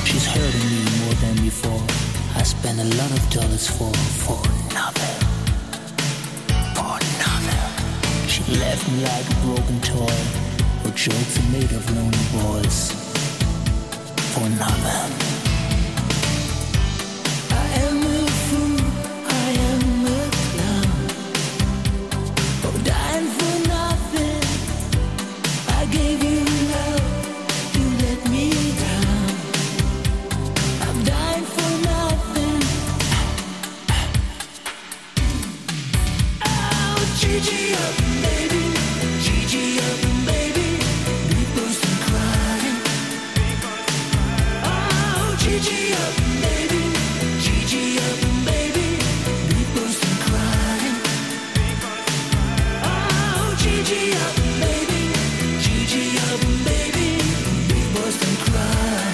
She's hurting me more than before. I spend a lot of dollars for nothing. For nothing. She left me like a broken toy. Her jokes are made of lonely boys. For nothing. I am a fool, I am a clown. Oh, dying for nothing. I gave you love, you let me down. I'm dying for nothing. Oh, Gigi up, baby. Gigi up, baby. We burst and crying. Oh, Gigi up, baby. Gigi up, baby. We burst and crying. Oh, Gigi up, baby. Gigi up, baby. We burst and crying.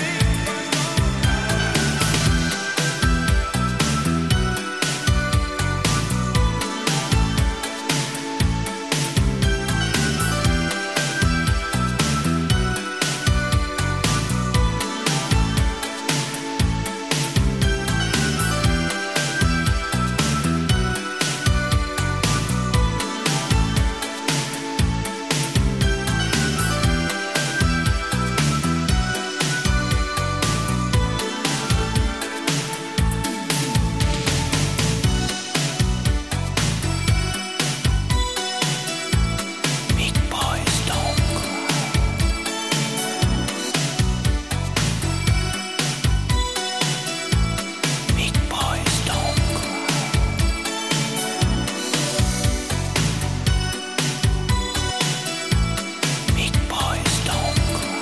Big boys don't cry. Big boys don't cry. Big boys don't cry.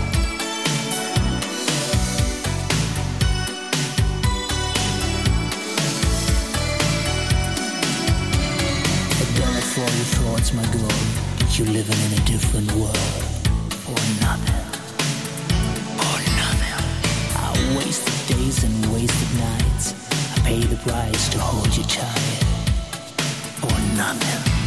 A dollar for your thoughts, my girl. You're living in a different world. For nothing. For nothing. I wasted days and wasted nights. I paid the price to hold you tight. For nothing.